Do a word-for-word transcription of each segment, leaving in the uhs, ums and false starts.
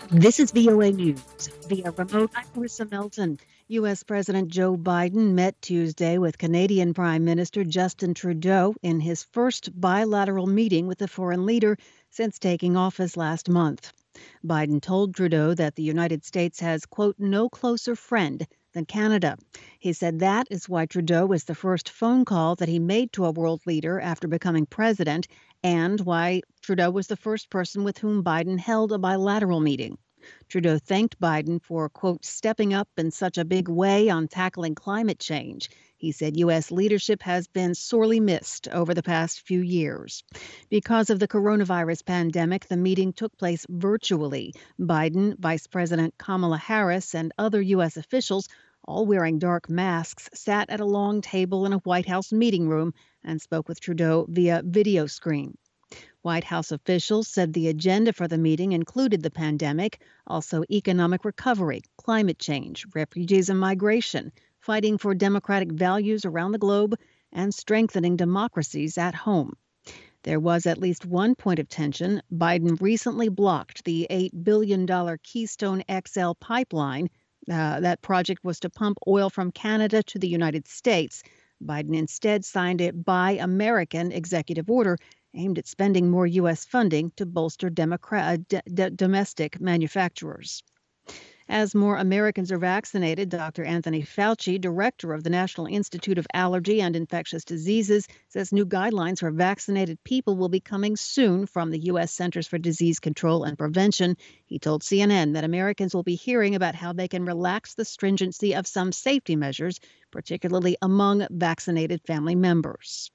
This is V O A News. Via remote, I'm Marissa Melton. U S. President Joe Biden met Tuesday with Canadian Prime Minister Justin Trudeau in his first bilateral meeting with the foreign leader since taking office last month. Biden told Trudeau that the United States has, quote, no closer friend than Canada. He said that is why Trudeau was the first phone call that he made to a world leader after becoming president, and why Trudeau was the first person with whom Biden held a bilateral meeting. Trudeau thanked Biden for, quote, stepping up in such a big way on tackling climate change. He said U S leadership has been sorely missed over the past few years. Because of the coronavirus pandemic, the meeting took place virtually. Biden, Vice President Kamala Harris, and other U S officials, all wearing dark masks, sat at a long table in a White House meeting room and spoke with Trudeau via video screen. White House officials said the agenda for the meeting included the pandemic, also economic recovery, climate change, refugees and migration, fighting for democratic values around the globe, and strengthening democracies at home. There was at least one point of tension. Biden recently blocked the eight billion dollars Keystone X L pipeline. Uh, that project was to pump oil from Canada to the United States. Biden instead signed a Buy American executive order aimed at spending more U S funding to bolster democra- d- d- domestic manufacturers. As more Americans are vaccinated, Doctor Anthony Fauci, director of the National Institute of Allergy and Infectious Diseases, says new guidelines for vaccinated people will be coming soon from the U S. Centers for Disease Control and Prevention. He told C N N that Americans will be hearing about how they can relax the stringency of some safety measures, particularly among vaccinated family members.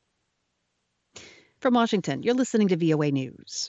From Washington, you're listening to V O A News.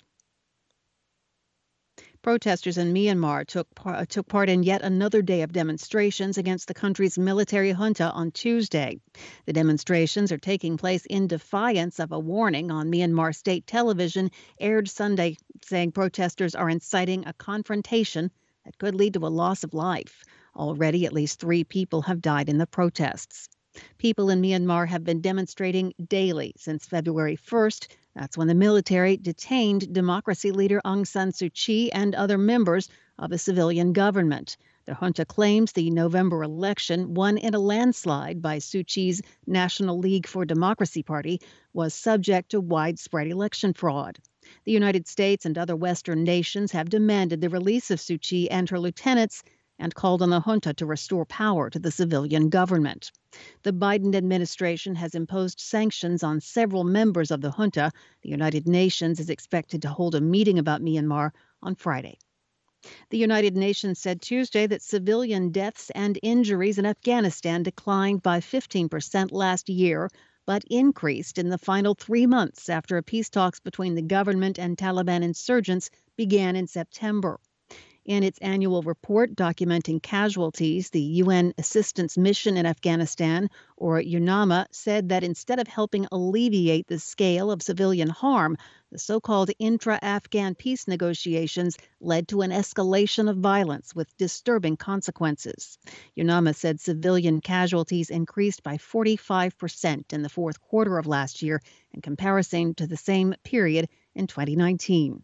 Protesters in Myanmar took, par- took part in yet another day of demonstrations against the country's military junta on Tuesday. The demonstrations are taking place in defiance of a warning on Myanmar state television aired Sunday, saying protesters are inciting a confrontation that could lead to a loss of life. Already, at least three people have died in the protests. People in Myanmar have been demonstrating daily since February first. That's when the military detained democracy leader Aung San Suu Kyi and other members of the civilian government. The junta claims the November election, won in a landslide by Suu Kyi's National League for Democracy Party, was subject to widespread election fraud. The United States and other Western nations have demanded the release of Suu Kyi and her lieutenants and called on the junta to restore power to the civilian government. The Biden administration has imposed sanctions on several members of the junta. The United Nations is expected to hold a meeting about Myanmar on Friday. The United Nations said Tuesday that civilian deaths and injuries in Afghanistan declined by fifteen percent last year, but increased in the final three months after peace talks between the government and Taliban insurgents began in September. In its annual report documenting casualties, the U N Assistance Mission in Afghanistan, or UNAMA, said that instead of helping alleviate the scale of civilian harm, the so-called intra-Afghan peace negotiations led to an escalation of violence with disturbing consequences. UNAMA said civilian casualties increased by forty-five percent in the fourth quarter of last year in comparison to the same period in twenty nineteen.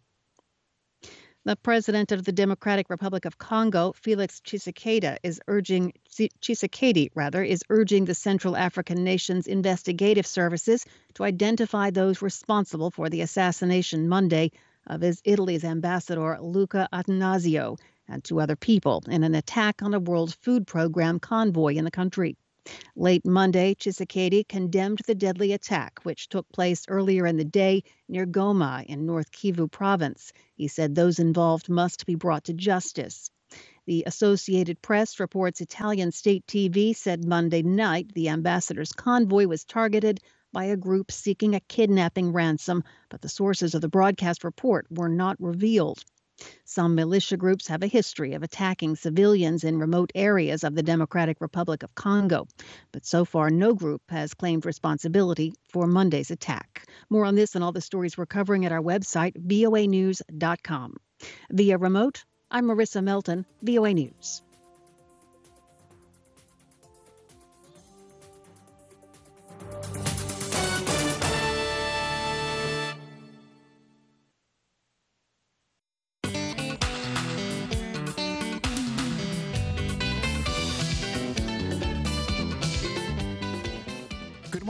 The president of the Democratic Republic of Congo, Felix Tshisekedi, is urging Tshisekedi rather is urging the Central African nation's investigative services to identify those responsible for the assassination Monday of his Italy's ambassador Luca Attanasio and two other people in an attack on a World Food Program convoy in the country. Late Monday, Tshisekedi condemned the deadly attack, which took place earlier in the day near Goma in North Kivu province. He said those involved must be brought to justice. The Associated Press reports Italian state T V said Monday night the ambassador's convoy was targeted by a group seeking a kidnapping ransom, but the sources of the broadcast report were not revealed. Some militia groups have a history of attacking civilians in remote areas of the Democratic Republic of Congo, but so far no group has claimed responsibility for Monday's attack. More on this and all the stories we're covering at our website, V O A news dot com. Via remote, I'm Marissa Melton, V O A News.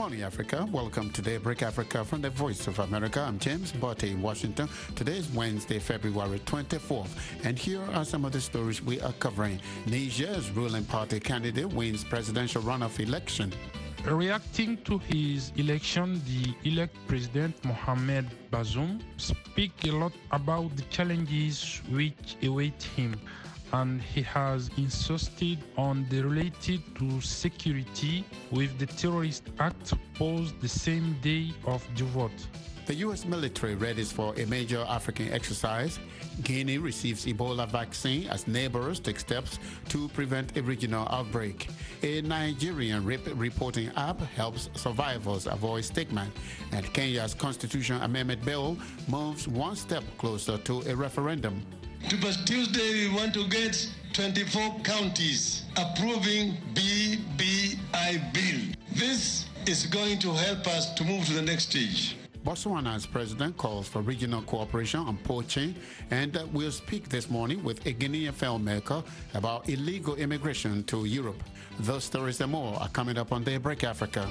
morning, Africa. Welcome to Daybreak Africa from the Voice of America. I'm James Botte in Washington. Today is Wednesday, February twenty-fourth, and here are some of the stories we are covering. Niger's ruling party candidate wins presidential runoff election. Reacting to his election, the elect President Mohamed Bazoum speak a lot about the challenges which await him, and he has insisted on the related to security with the terrorist act posed the same day of the vote. The U S military readies for a major African exercise. Guinea receives Ebola vaccine as neighbors take steps to prevent a regional outbreak. A Nigerian rape reporting app helps survivors avoid stigma. And Kenya's constitution amendment bill moves one step closer to a referendum. Super Tuesday, we want to get twenty-four counties approving B B I bill. This is going to help us to move to the next stage. Botswana's president calls for regional cooperation on poaching, and uh, we'll speak this morning with a Guinean filmmaker about illegal immigration to Europe. Those stories and more are coming up on Daybreak Africa.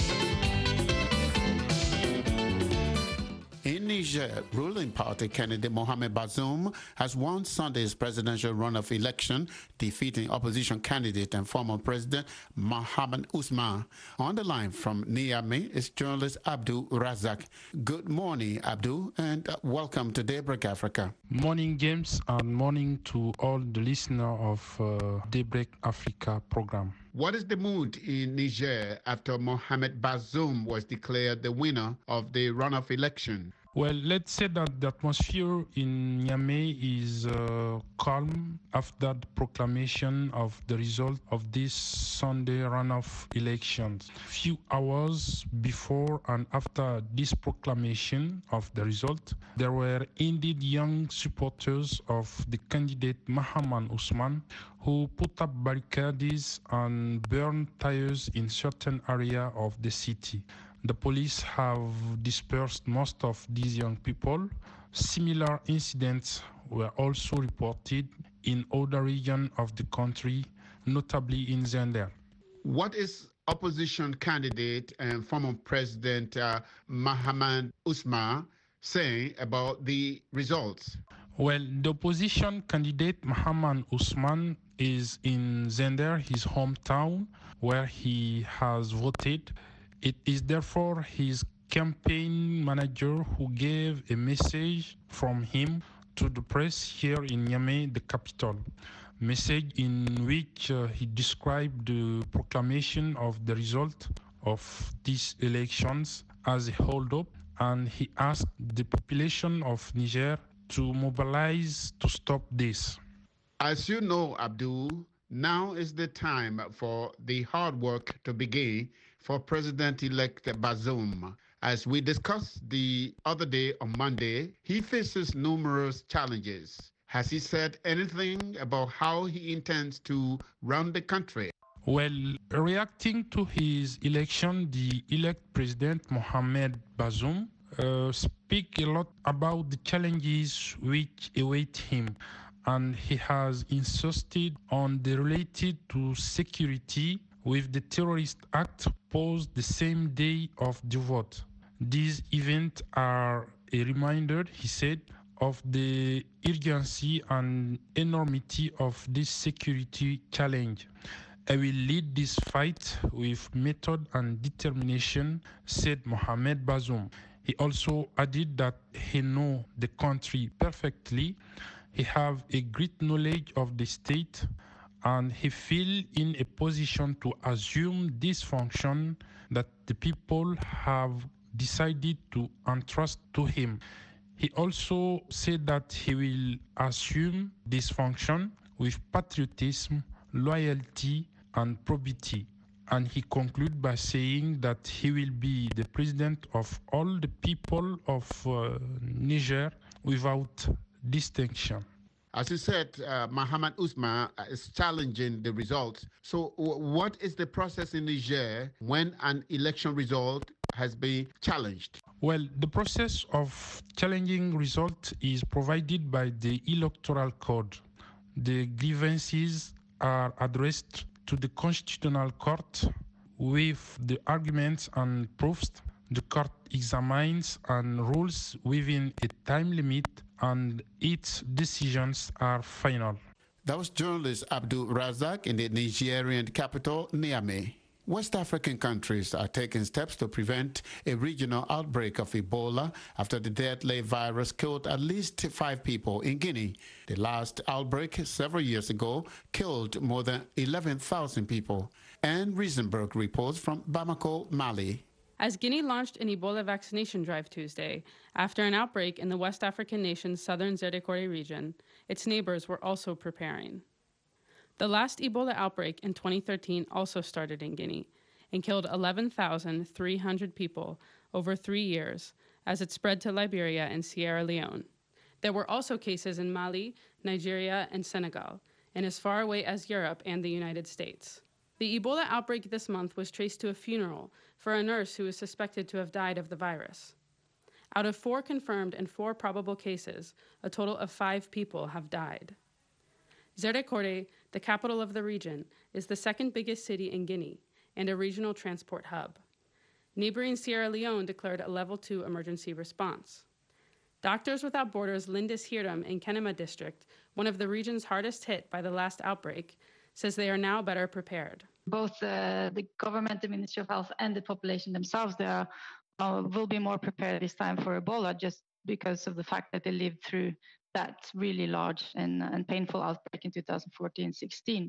In Niger, ruling party candidate Mohamed Bazoum has won Sunday's presidential runoff election, defeating opposition candidate and former president Mohamed Ousmane. On the line from Niamey is journalist Abdul Razak. Good morning, Abdul, and uh, welcome to Daybreak Africa. Morning, James, and morning to all the listeners of uh, Daybreak Africa program. What is the mood in Niger after Mohamed Bazoum was declared the winner of the runoff election? Well, let's say that the atmosphere in Niamey is uh, calm after the proclamation of the result of this Sunday runoff elections. Few hours before and after this proclamation of the result, there were indeed young supporters of the candidate Mohamed Ousmane who put up barricades and burned tires in certain areas of the city. The police have dispersed most of these young people. Similar incidents were also reported in other regions of the country, notably in Zender. What is opposition candidate and former President uh, Mohamed Ousmane saying about the results? Well, the opposition candidate Mohamed Ousmane is in Zender, his hometown, where he has voted. It is therefore his campaign manager who gave a message from him to the press here in Niamey, the capital. Message in which uh, he described the proclamation of the result of these elections as a hold-up, and he asked the population of Niger to mobilize to stop this. As you know, Abdul, now is the time for the hard work to begin for President-elect Bazoum. As we discussed the other day on Monday, he faces numerous challenges. Has he said anything about how he intends to run the country? Well, reacting to his election, the elect President Mohamed Bazoum uh, speak a lot about the challenges which await him, and he has insisted on the related to security with the terrorist act posed the same day of the vote. These events are a reminder, he said, of the urgency and enormity of this security challenge. I will lead this fight with method and determination, said Mohamed Bazoum. He also added that he knows the country perfectly, he have a great knowledge of the state, and he feel in a position to assume this function that the people have decided to entrust to him. He also said that he will assume this function with patriotism, loyalty, and probity. And he concluded by saying that he will be the president of all the people of uh, Niger without distinction. As you said, uh, Mohamed Ousmane is challenging the results. So w- what is the process in Niger when an election result has been challenged? Well, the process of challenging result is provided by the Electoral Code. The grievances are addressed to the Constitutional Court, with the arguments and proofs. The court examines and rules within a time limit, and its decisions are final. That was journalist Abdul Razak in the Nigerian capital, Niamey. West African countries are taking steps to prevent a regional outbreak of Ebola after the deadly virus killed at least five people in Guinea. The last outbreak several years ago killed more than eleven thousand people. Anne Riesenberg reports from Bamako, Mali. As Guinea launched an Ebola vaccination drive Tuesday, after an outbreak in the West African nation's southern Zerikore region, its neighbors were also preparing. The last Ebola outbreak in twenty thirteen also started in Guinea and killed eleven thousand three hundred people over three years as it spread to Liberia and Sierra Leone. There were also cases in Mali, Nigeria, and Senegal, and as far away as Europe and the United States. The Ebola outbreak this month was traced to a funeral for a nurse who is suspected to have died of the virus. Out of four confirmed and four probable cases, a total of five people have died. Zerikore, the capital of the region, is the second biggest city in Guinea and a regional transport hub. Neighboring Sierra Leone declared a level two emergency response. Doctors Without Borders' Lindis Hiram in Kenema district, one of the regions hardest hit by the last outbreak, says they are now better prepared. Both uh, the government, the Ministry of Health, and the population themselves they are, uh, will be more prepared this time for Ebola just because of the fact that they lived through that really large and, and painful outbreak in two thousand fourteen sixteen.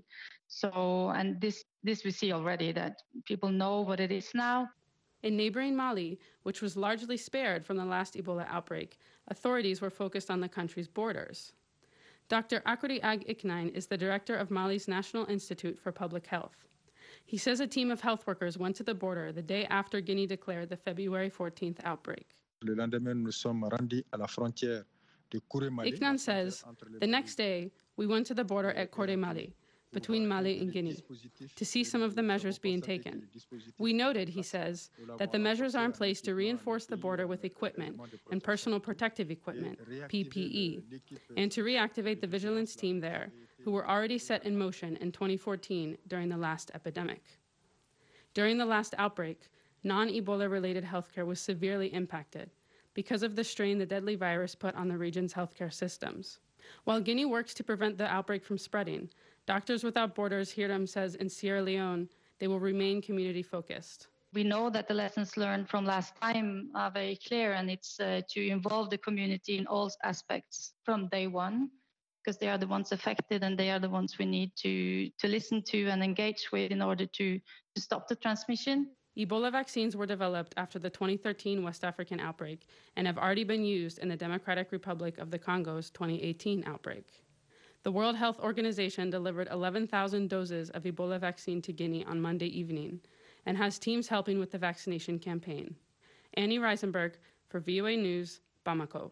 So, and this, this we see already that people know what it is now. In neighboring Mali, which was largely spared from the last Ebola outbreak, authorities were focused on the country's borders. Doctor Akuri Ag Iknine is the director of Mali's National Institute for Public Health. He says a team of health workers went to the border the day after Guinea declared the February fourteenth outbreak. Iknine says, the next day, we went to the border at Kore Mali, between Mali and Guinea, to see some of the measures being taken. We noted, he says, that the measures are in place to reinforce the border with equipment and personal protective equipment, P P E, and to reactivate the vigilance team there, who were already set in motion in twenty fourteen during the last epidemic. During the last outbreak, non-Ebola-related healthcare was severely impacted because of the strain the deadly virus put on the region's healthcare systems. While Guinea works to prevent the outbreak from spreading, Doctors Without Borders Hiram says in Sierra Leone, they will remain community-focused. We know that the lessons learned from last time are very clear, and it's uh, to involve the community in all aspects from day one, because they are the ones affected and they are the ones we need to, to listen to and engage with in order to, to stop the transmission. Ebola vaccines were developed after the twenty thirteen West African outbreak and have already been used in the Democratic Republic of the Congo's twenty eighteen outbreak. The World Health Organization delivered eleven thousand doses of Ebola vaccine to Guinea on Monday evening and has teams helping with the vaccination campaign. Annie Reisenberg for V O A News, Bamako.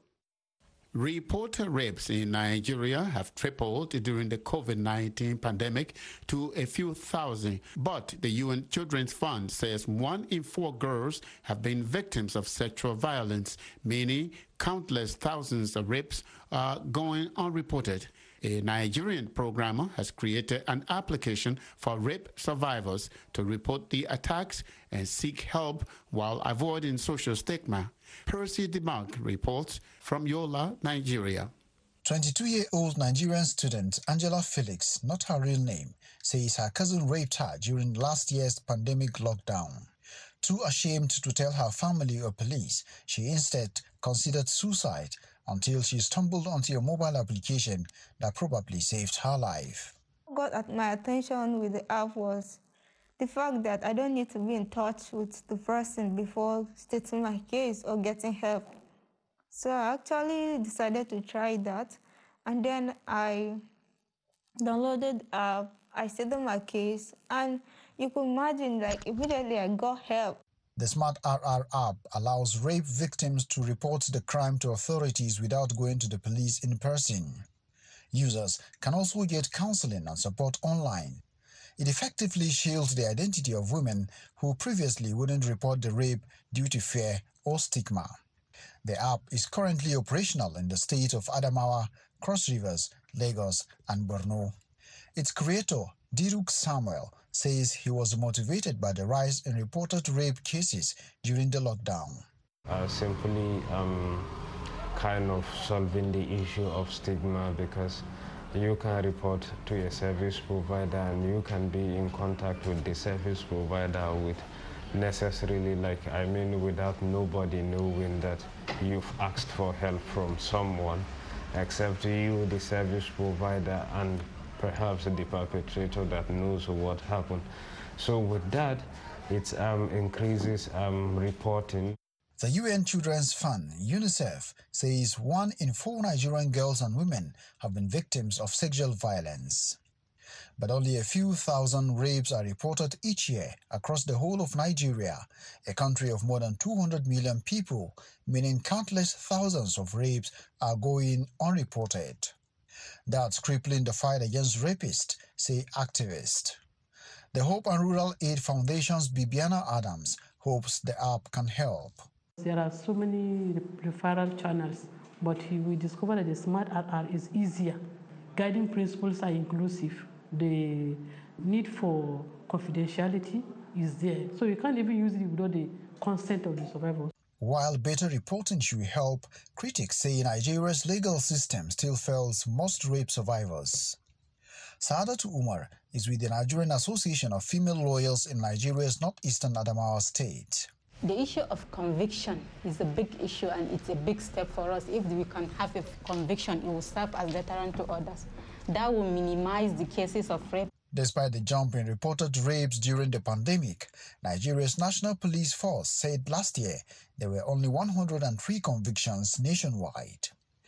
Reported rapes in Nigeria have tripled during the COVID nineteen pandemic to a few thousand. But the U N Children's Fund says one in four girls have been victims of sexual violence, meaning countless thousands of rapes are going unreported. A Nigerian programmer has created an application for rape survivors to report the attacks and seek help while avoiding social stigma. Percy Demark reports from Yola, Nigeria. twenty-two-year-old Nigerian student Angela Felix, not her real name, says her cousin raped her during last year's pandemic lockdown. Too ashamed to tell her family or police, she instead considered suicide until she stumbled onto a mobile application that probably saved her life. What got my attention with the app was the fact that I don't need to be in touch with the person before stating my case or getting help. So I actually decided to try that, and then I downloaded the app, I stated my case, and you could imagine, like, immediately I got help. The Smart R R app allows rape victims to report the crime to authorities without going to the police in person. Users can also get counseling and support online. It effectively shields the identity of women who previously wouldn't report the rape due to fear or stigma. The app is currently operational in the state of Adamawa, Cross Rivers, Lagos, and Borno. Its creator, Diruk Samuel, says he was motivated by the rise in reported rape cases during the lockdown. Uh, simply um, kind of solving the issue of stigma, because you can report to a service provider and you can be in contact with the service provider with necessarily, like, I mean, without nobody knowing that you've asked for help from someone, except you, the service provider, and perhaps the perpetrator that knows what happened. So with that, it um, increases um, reporting. The U N Children's Fund, UNICEF, says one in four Nigerian girls and women have been victims of sexual violence. But only a few thousand rapes are reported each year across the whole of Nigeria, a country of more than two hundred million people, meaning countless thousands of rapes are going unreported. That's crippling the fight against rapists, say activists. The Hope and Rural Aid Foundation's Bibiana Adams hopes the app can help. There are so many referral channels, but we discovered that the Smart R R is easier. Guiding principles are inclusive. The need for confidentiality is there. So you can't even use it without the consent of the survivors. While better reporting should help, critics say Nigeria's legal system still fails most rape survivors. Saadatu Umar is with the Nigerian Association of Female Lawyers in Nigeria's northeastern Adamawa state. The issue of conviction is a big issue, and it's a big step for us. If we can have a conviction, it will serve as deterrent to others. That will minimize the cases of rape. Despite the jump in reported rapes during the pandemic, Nigeria's National Police Force said last year there were only one hundred three convictions nationwide.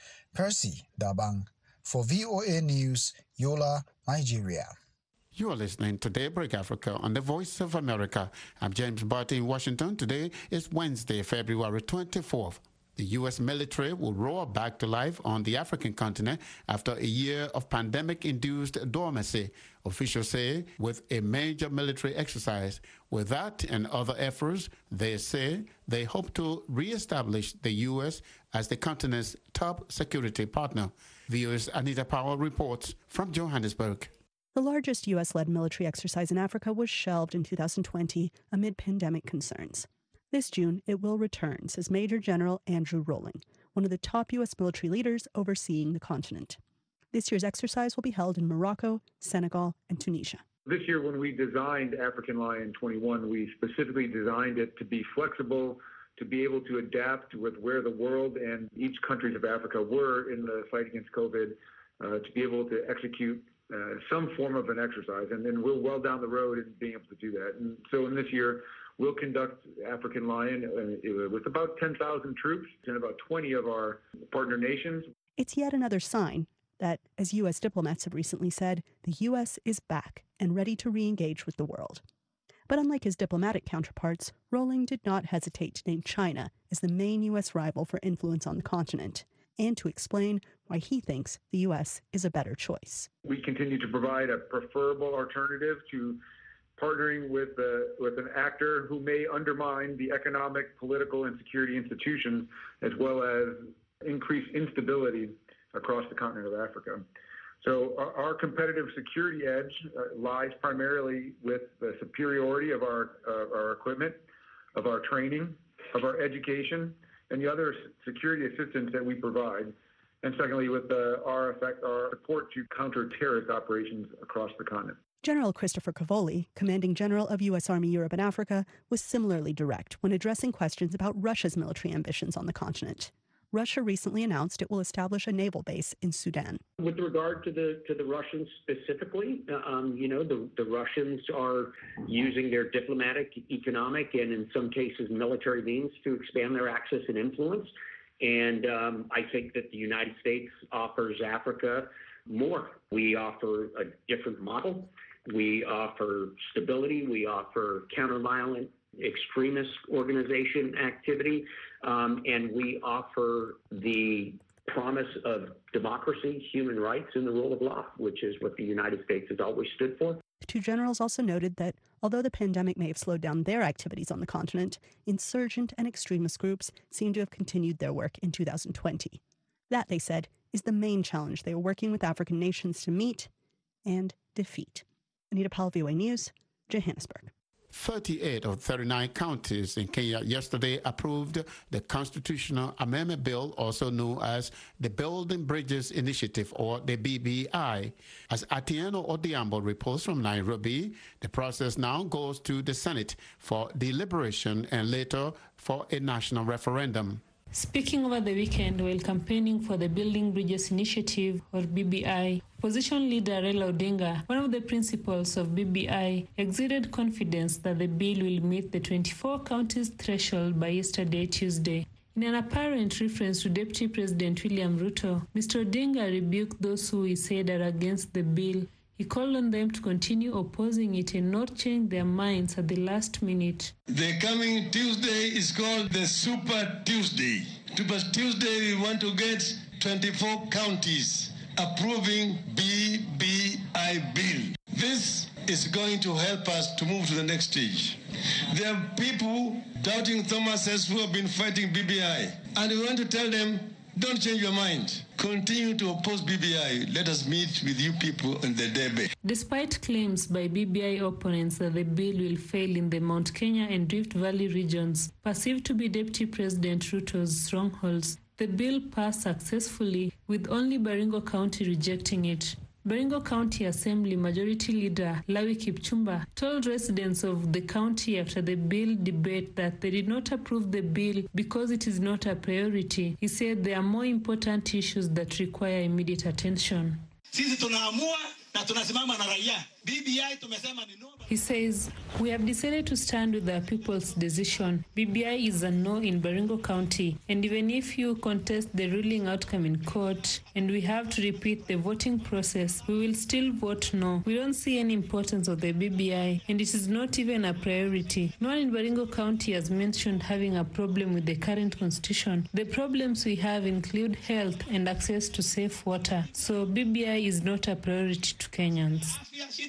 Percy Dabang for V O A News, Yola, Nigeria. You are listening to Daybreak Africa on the Voice of America. I'm James Barty in Washington. Today is Wednesday, February twenty-fourth. The U S military will roar back to life on the African continent after a year of pandemic-induced dormancy, officials say, with a major military exercise. With that and other efforts, they say they hope to re-establish the U S as the continent's top security partner. V O A's Anita Powell reports from Johannesburg. The largest U S-led military exercise in Africa was shelved in two thousand twenty amid pandemic concerns. This June, it will return, says Major General Andrew Rowling, one of the top U S military leaders overseeing the continent. This year's exercise will be held in Morocco, Senegal, and Tunisia. This year, when we designed African Lion twenty-one, we specifically designed it to be flexible, to be able to adapt with where the world and each countries of Africa were in the fight against COVID, uh, to be able to execute Uh, some form of an exercise, and then we're well down the road in being able to do that. And so in this year, we'll conduct African Lion uh, with about ten thousand troops and about twenty of our partner nations. It's yet another sign that, as U S diplomats have recently said, the U S is back and ready to re-engage with the world. But unlike his diplomatic counterparts, Rowling did not hesitate to name China as the main U S rival for influence on the continent, and to explain why he thinks the U S is a better choice. We continue to provide a preferable alternative to partnering with, uh, with an actor who may undermine the economic, political, and security institutions, as well as increase instability across the continent of Africa. So our, our competitive security edge uh, lies primarily with the superiority of our, uh, our equipment, of our training, of our education, and the other security assistance that we provide. And secondly, with uh, our effect, our support to counter terrorist operations across the continent. General Christopher Cavoli, commanding general of U S Army Europe and Africa, was similarly direct when addressing questions about Russia's military ambitions on the continent. Russia recently announced it will establish a naval base in Sudan. With regard to the to the Russians specifically, um, you know, the, the Russians are using their diplomatic, economic, and in some cases military means to expand their access and influence. And um, I think that the United States offers Africa more. We offer a different model. We offer stability. We offer counter-violent extremist organization activity. Um, and we offer the promise of democracy, human rights, and the rule of law, which is what the United States has always stood for. The two generals also noted that although the pandemic may have slowed down their activities on the continent, insurgent and extremist groups seem to have continued their work in two thousand twenty. That, they said, is the main challenge they are working with African nations to meet and defeat. Anita Powell, V O A News, Johannesburg. thirty-eight of thirty-nine counties in Kenya yesterday approved the Constitutional Amendment Bill, also known as the Building Bridges Initiative, or the B B I. As Atieno Odiambo reports from Nairobi, the process now goes to the Senate for deliberation and later for a national referendum. Speaking over the weekend while campaigning for the Building Bridges Initiative, or B B I, opposition leader Raila Odinga, one of the principals of B B I, exuded confidence that the bill will meet the twenty-four counties threshold by yesterday, Tuesday. In an apparent reference to Deputy President William Ruto, Mister Odinga rebuked those who he said are against the bill. He called on them to continue opposing it and not change their minds at the last minute. The coming Tuesday is called the Super Tuesday. Super Tuesday, we want to get twenty-four counties approving B B I bill. This is going to help us to move to the next stage. There are people doubting Thomas who have been fighting B B I, and we want to tell them, don't change your mind. Continue to oppose B B I. Let us meet with you people in the debate. Despite claims by B B I opponents that the bill will fail in the Mount Kenya and Rift Valley regions, perceived to be Deputy President Ruto's strongholds, the bill passed successfully, with only Baringo County rejecting it. Baringo County Assembly Majority Leader Lawi Kipchumba told residents of the county after the bill debate that they did not approve the bill because it is not a priority. He said there are more important issues that require immediate attention. Sisi tunaamua na tunasimama na raia. B B I tumesema ni no. He says, we have decided to stand with the people's decision. B B I is a no in Baringo County, and even if you contest the ruling outcome in court and we have to repeat the voting process, we will still vote no. We don't see any importance of the B B I, and it is not even a priority. No one in Baringo County has mentioned having a problem with the current constitution. The problems we have include health and access to safe water, so B B I is not a priority to Kenyans.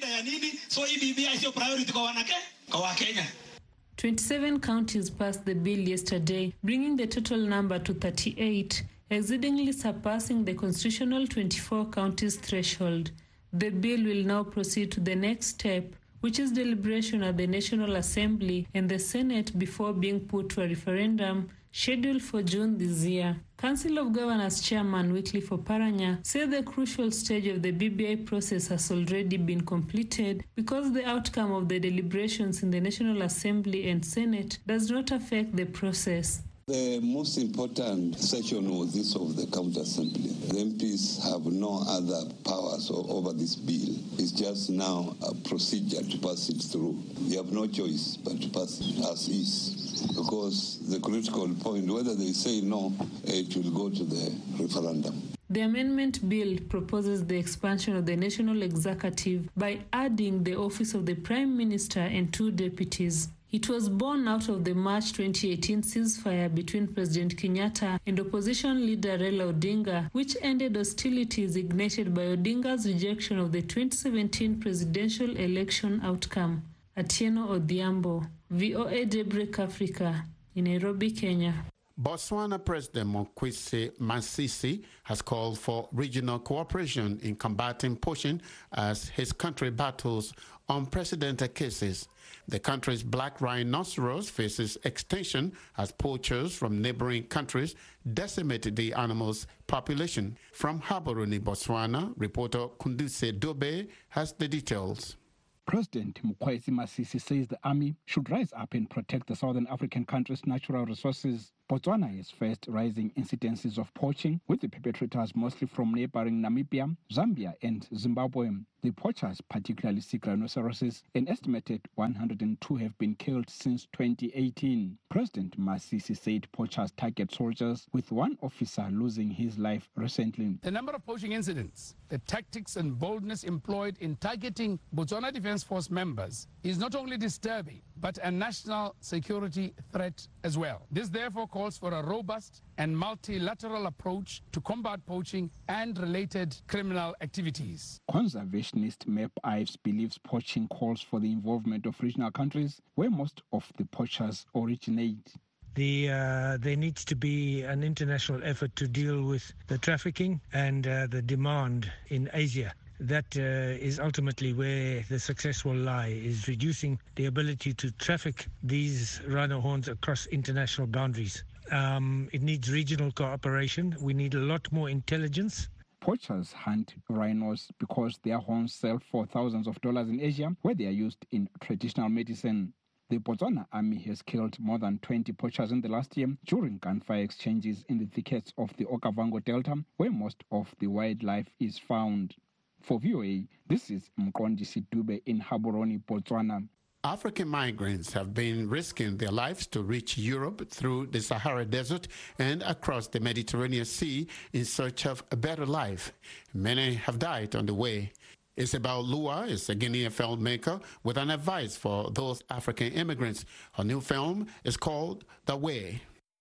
twenty-seven counties passed the bill yesterday, bringing the total number to thirty-eight, exceedingly surpassing the constitutional twenty-four counties threshold. The bill will now proceed to the next step, which is deliberation at the National Assembly and the Senate before being put to a referendum scheduled for June this year. Council of Governors Chairman Wycliffe Oparanya said the crucial stage of the B B I process has already been completed because the outcome of the deliberations in the National Assembly and Senate does not affect the process. The most important section was this of the County Assembly. The M Ps have no other powers over this bill. It's just now a procedure to pass it through. You have no choice but to pass it as is. Because the critical point, whether they say no, it will go to the referendum. The amendment bill proposes the expansion of the national executive by adding the office of the Prime Minister and two deputies. It was born out of the March twenty eighteen ceasefire between President Kenyatta and opposition leader Raila Odinga, which ended hostilities ignited by Odinga's rejection of the twenty seventeen presidential election outcome. Atieno Odhiambo, V O A Daybreak Africa, in Nairobi, Kenya. Botswana President Mokgweetsi Masisi has called for regional cooperation in combating poaching as his country battles unprecedented cases. The country's black rhinoceros faces extinction as poachers from neighboring countries decimated the animal's population. From Gaborone, Botswana, reporter Kunduse Dobe has the details. President Mokgweetsi Masisi says the army should rise up and protect the Southern African country's natural resources. Botswana has faced rising incidences of poaching, with the perpetrators mostly from neighboring Namibia, Zambia and Zimbabwe. The poachers particularly seek rhinoceroses. An estimated one hundred two have been killed since twenty eighteen. President Masisi said poachers target soldiers, with one officer losing his life recently. The number of poaching incidents, the tactics and boldness employed in targeting Botswana Defence Force members is not only disturbing, but a national security threat as well. This therefore calls for a robust and multilateral approach to combat poaching and related criminal activities. Conservationist Map Ives believes poaching calls for the involvement of regional countries where most of the poachers originate. The, uh, there needs to be an international effort to deal with the trafficking and uh, the demand in Asia. that uh, is ultimately where the success will lie, is reducing the ability to traffic these rhino horns across international boundaries. Um, it needs regional cooperation. We need a lot more intelligence. Poachers hunt rhinos because their horns sell for thousands of dollars in Asia, where they are used in traditional medicine. The Botswana army has killed more than twenty poachers in the last year during gunfire exchanges in the thickets of the Okavango Delta, where most of the wildlife is found. For V O A, this is Mkondi Sidube in Gaborone, Botswana. African migrants have been risking their lives to reach Europe through the Sahara Desert and across the Mediterranean Sea in search of a better life. Many have died on the way. Isabel Lua is a Guinean filmmaker with an advice for those African immigrants. Her new film is called The Way.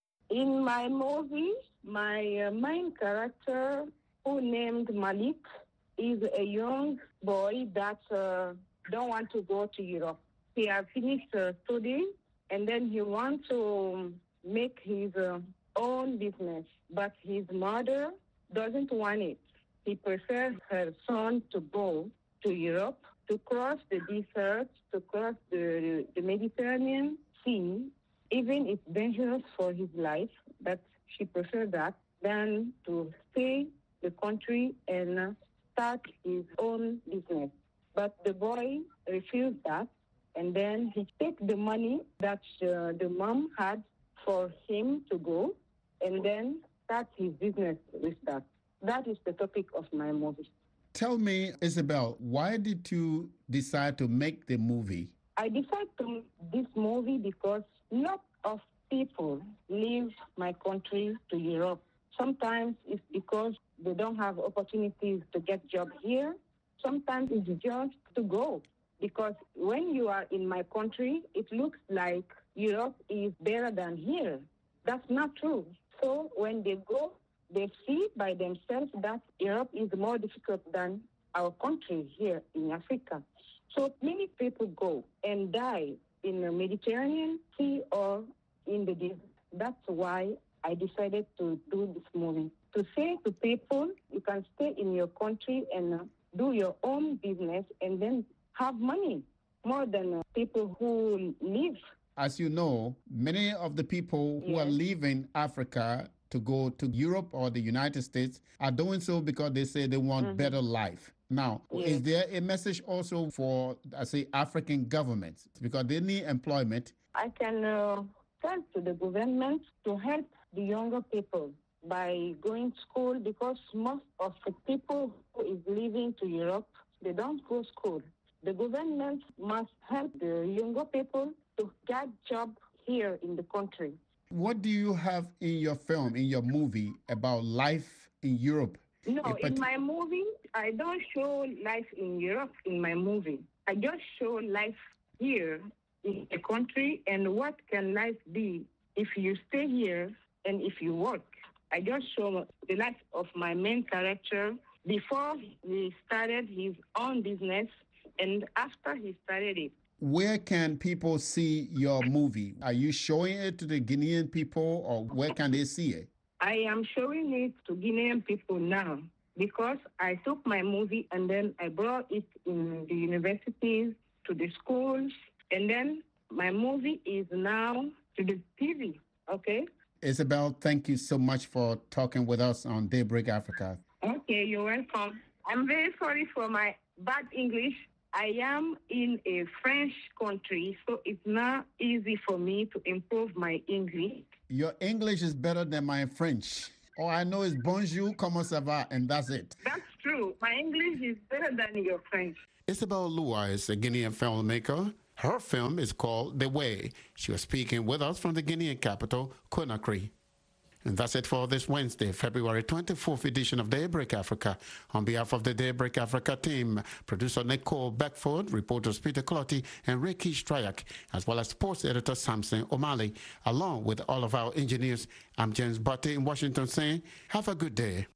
In my movie, my uh, main character, who named Malik, is a young boy that uh, don't want to go to Europe. He has finished uh, studying, and then he wants to make his uh, own business. But his mother doesn't want it. He prefers her son to go to Europe, to cross the desert, to cross the, the Mediterranean Sea. Even it's dangerous for his life, but she prefers that than to stay the country and start his own business. But the boy refused that. And then he took the money that uh, the mom had for him to go and then start his business with that. That is the topic of my movie. Tell me, Isabel, why did you decide to make the movie? I decided to make this movie because lots of people leave my country to Europe. Sometimes it's because they don't have opportunities to get jobs here. Sometimes it's just to go. Because when you are in my country, it looks like Europe is better than here. That's not true. So when they go, they see by themselves that Europe is more difficult than our country here in Africa. So many people go and die in the Mediterranean Sea or in the desert. That's why I decided to do this movie. To say to people, you can stay in your country and do your own business and then have money more than uh, people who live. As you know, many of the people who yes. are leaving Africa to go to Europe or the United States are doing so because they say they want mm-hmm. better life. Now, yes. is there a message also for, I say, African governments? Because they need employment. I can uh, tell to the government to help the younger people by going to school, because most of the people who is leaving to Europe, they don't go to school. The government must help the younger people to get jobs here in the country. What do you have in your film, in your movie, about life in Europe? No, in, in my movie, I don't show life in Europe in my movie. I just show life here in the country and what can life be if you stay here and if you work. I just show the life of my main character before he started his own business and after he started it. Where can people see your movie? Are you showing it to the Guinean people, or where can they see it? I am showing it to Guinean people now because I took my movie and then I brought it in the universities, to the schools, and then my movie is now to the T V, okay? Isabel, thank you so much for talking with us on Daybreak Africa. Okay, you're welcome. I'm very sorry for my bad English. I am in a French country, so it's not easy for me to improve my English. Your English is better than my French. All I know is bonjour, comment ça va, and that's it. That's true. My English is better than your French. Isabel Lua is a Guinean filmmaker. Her film is called The Way. She was speaking with us from the Guinean capital, Conakry. And that's it for this Wednesday, February twenty-fourth edition of Daybreak Africa. On behalf of the Daybreak Africa team, producer Nicole Beckford, reporters Peter Clotty and Ricky Stryak, as well as sports editor Samson O'Malley, along with all of our engineers, I'm James Butte in Washington saying, have a good day.